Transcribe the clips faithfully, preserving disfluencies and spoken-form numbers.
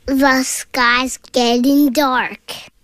The sky's getting dark.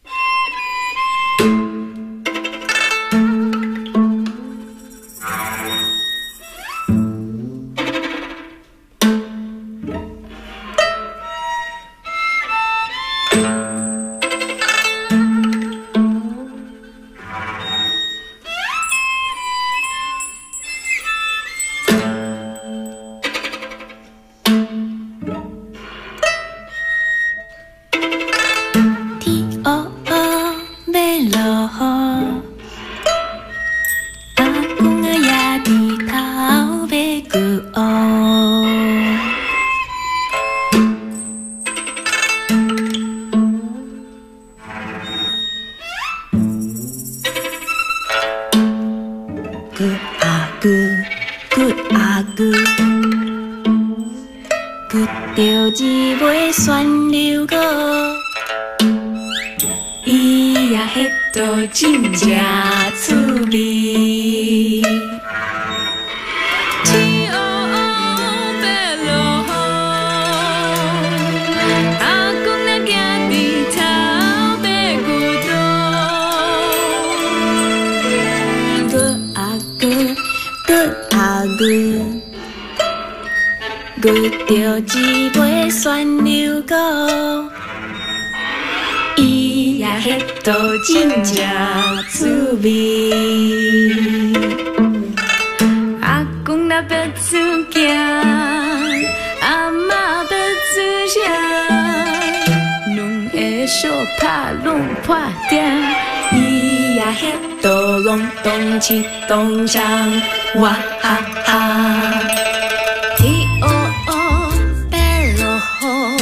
Đông Giang, wa ha ha. T O O, bello ho.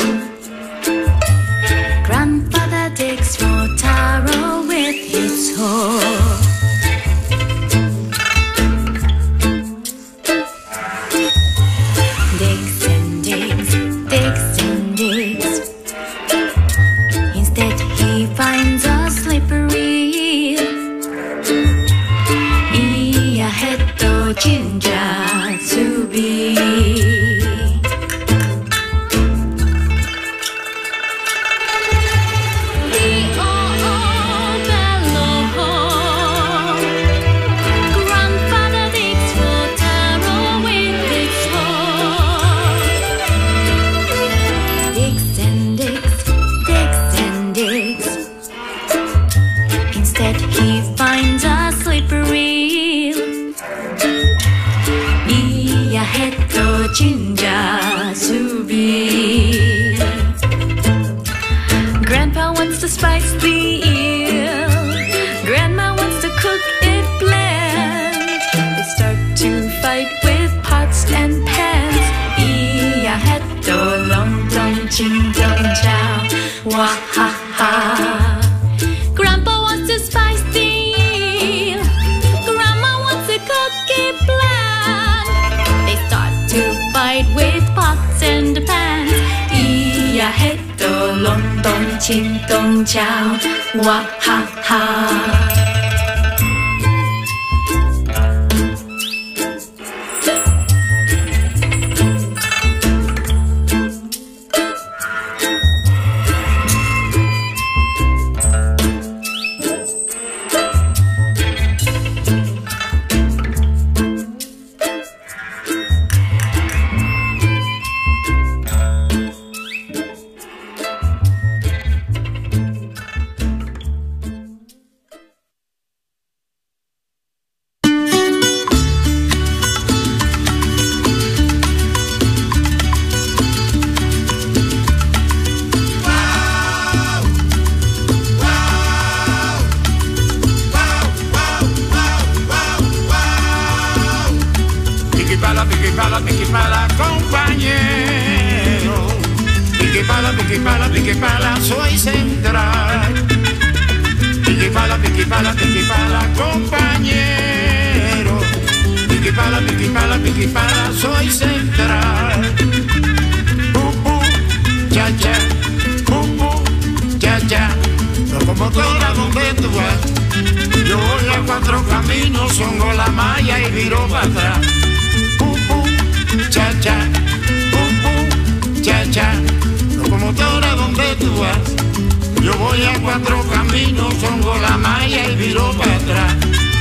Grandfather digs for taro with his hoe. Digs and digs, digs and digs. Instead he finds a slippery ginger to be. Grandfather digs for taro with his hoe. Digs and digs, digs and digs. Instead he finds a slippery ginger to be. Grandpa wants to spice the eel. Grandma wants to cook it bland. They start to fight with pots and pans. Iya heto long dong ching dong chow. Wah ha ha. Grandpa wants to spice the eel. Grandma wants to cook it bland. They start to fight with pots and pans. Iya heto long dong ching dong chow. Wah ha ha. Soy central. Pique pala, pique pala, pique pala, compañero. Pique pala, pique pala, pique pala, soy central. Uh, uh, cha cha, uh, uh, cha cha. Locomotora donde tú vas. Yo voy a cuatro caminos, songo la malla y viro para atrás. Uh, uh, cha cha, uh, uh, cha cha. Locomotora donde vas. Yo voy a cuatro caminos, hongo la malla y viro para atrás.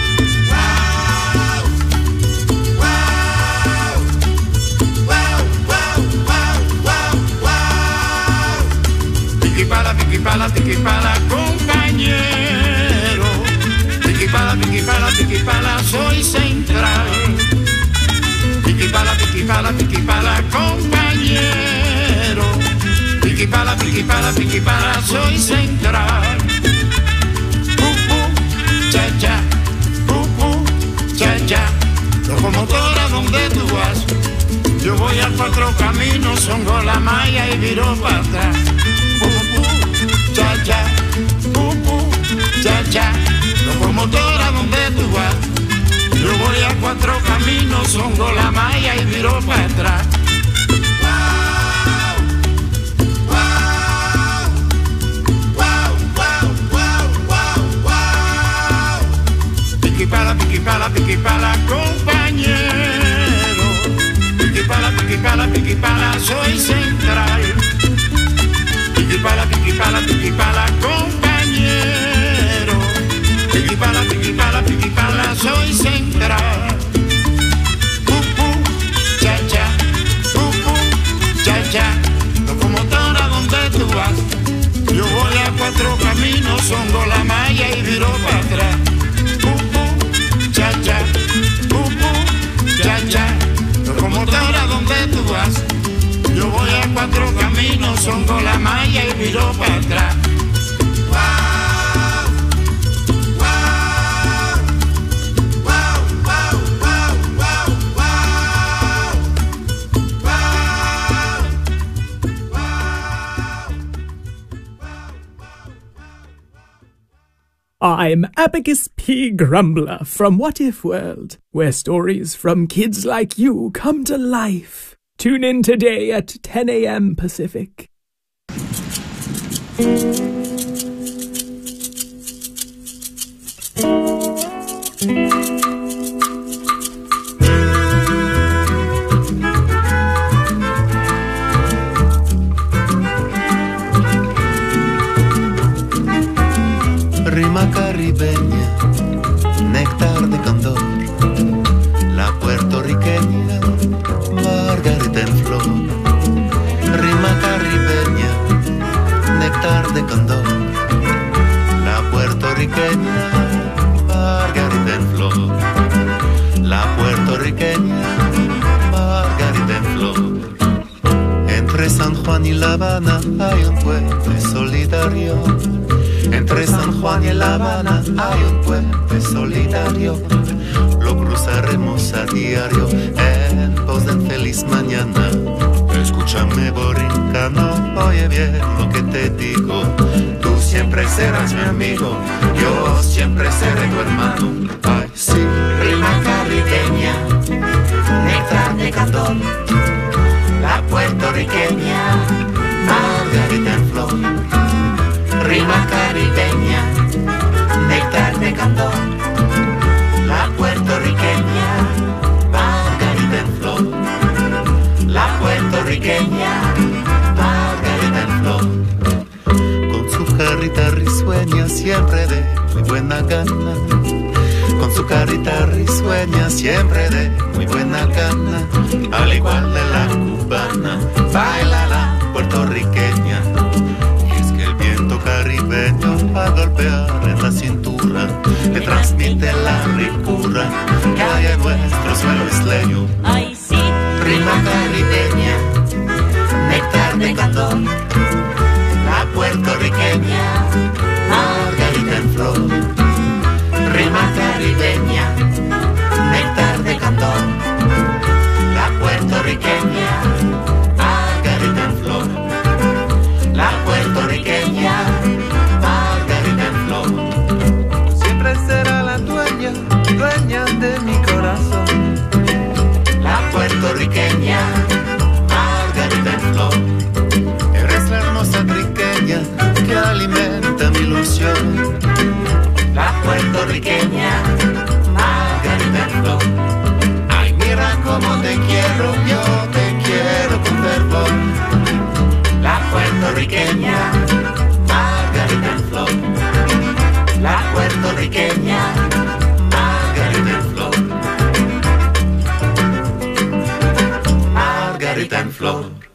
Piquipala, piquipala, piquipala, compañero. Piquipala, piquipala, piquipala, soy central. Piquipala, piquipala, piquipala, compañero. Piquipala, piquipala, piquipala, soy central. Pupu, cha cha, pupu, cha cha. Locomotora, ¿dónde tú vas? Yo voy a cuatro caminos, hongo la malla y viro para atrás. Pupu, cha cha, pupu, cha cha. Locomotora, ¿dónde tú vas? Yo voy a cuatro caminos, hongo la malla y viro para atrás. Piquipala, piquipala, piquipala, compañero. Piquipala, piquipala, piquipala, soy central. Piquipala, piquipala, piquipala, compañero. Piquipala, piquipala, piquipala, soy central. Pupu, cha cha, pupu, cha cha. Locomotora, ¿dónde tú vas? Yo voy a cuatro caminos, hongo la malla y viro para atrás. Cha cha, pupu, cha cha. Locomotora, ¿dónde tú vas? Yo voy a cuatro caminos, hongo la malla y viro para atrás. I'm Abacus P. Grumbler from What If World, where stories from kids like you come to life. Tune in today at ten a.m. Pacific. Rima caribeña, néctar de candor, la puertorriqueña, margarita en flor. Rima caribeña, néctar de candor, la puertorriqueña, margarita en flor. La puertorriqueña, margarita en flor. Entre San Juan y La Habana hay un puente solidario. Entre San Juan y La Habana hay un puente solidario. Lo cruzaremos a diario en pos de feliz mañana. Escúchame, borincano, oye bien lo que te digo. Tú siempre serás mi amigo, yo siempre seré tu hermano. Ay, sí. Rima caribeña, néctar de candor, la puertorriqueña, margarita en flor. Rima caribeña, néctar de candor, la puertorriqueña, margarita en flor. La puertorriqueña, margarita en flor. Con su carita risueña siempre de muy buena gana. Con su carita risueña siempre de muy buena gana. Al igual de la cubana, baila la puertorriqueña. Caribeño a golpear en la cintura, que transmite la ricura que hay en nuestro suelo isleño. Ay, sí. Rima caribeña, néctar de candor, la puertorriqueña, margarita en flor. Rima caribeña, néctar de candor, la puertorriqueña, margarita en flor. La puertorriqueña, margarita en flor. Siempre será la dueña, dueña de mi corazón. La puertorriqueña, margarita en flor. Eres la hermosa triqueña que alimenta mi ilusión. La puertorriqueña, margarita en flor. Ay, mira cómo te quiero, yo te quiero con fervor. La puertorriqueña, Margarita en flor.